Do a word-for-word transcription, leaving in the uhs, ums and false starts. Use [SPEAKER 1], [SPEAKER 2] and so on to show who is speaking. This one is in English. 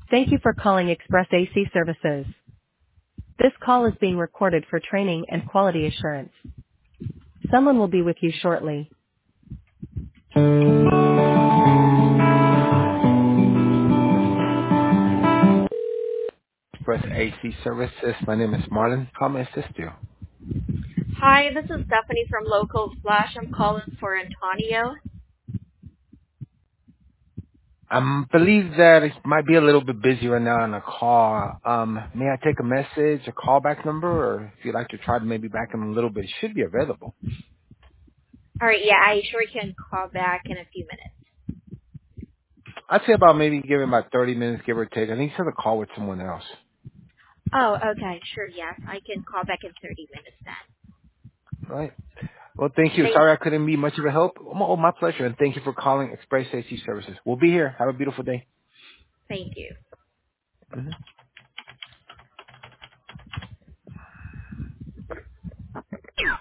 [SPEAKER 1] Thank you for calling Express A C Services. This call is being recorded for training and quality assurance. Someone will be with you shortly. Express A C Services. My name is Marlon. How may I assist you?
[SPEAKER 2] Hi, this is Stephanie from Local Flash. I'm calling for Antonio.
[SPEAKER 1] I believe that it might be a little bit busy right now on a call. Um, may I take a message, a callback number, or if you'd like to try to maybe back in a little bit, it should be available.
[SPEAKER 2] All right, yeah, I sure can call back in a few minutes.
[SPEAKER 1] I'd say about maybe give him about thirty minutes, give or take. I think he's on a call with someone else.
[SPEAKER 2] Oh, okay, sure, yes. I can call back in thirty minutes then.
[SPEAKER 1] All right. Well, thank you.
[SPEAKER 2] Thank,
[SPEAKER 1] Sorry I couldn't be much of a help. Oh, my pleasure. And thank you for calling Express A C Services. We'll be here. Have a beautiful day.
[SPEAKER 2] thank you.
[SPEAKER 1] Mhm.